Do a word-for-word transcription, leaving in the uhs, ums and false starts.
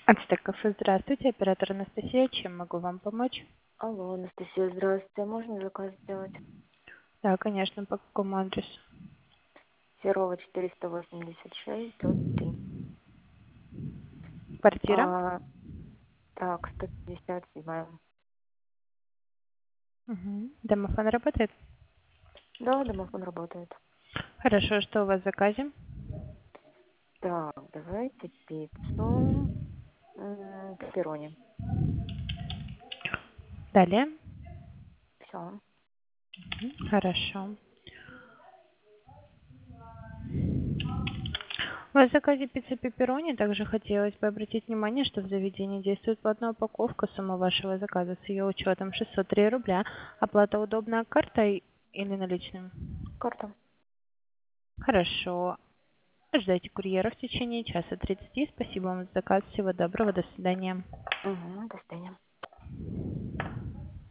Ацтек Кафе, здравствуйте, оператор Анастасия, чем могу вам помочь? Алло, Анастасия, здравствуйте. Можно заказ сделать? Да, конечно, по какому адресу? Серова четыреста восемьдесят шесть, дробь три. Квартира? А, так, сто пятьдесят седьмая. Угу. Домофон работает? Да, домофон работает. Хорошо, что у вас в заказе? Так, давайте пиццу. м, Пепперони. Далее. Все. Мгм. Хорошо. У вас в заказе пицца пепперони. Также хотелось бы обратить внимание, что в заведении действует платная упаковка. Сумма вашего заказа с ее учетом шестьсот три рубля. Оплата удобная картой или наличными? Карта. Хорошо. Ждайте курьера в течение часа тридцати. Спасибо вам за заказ. Всего доброго. До свидания. Угу, до свидания.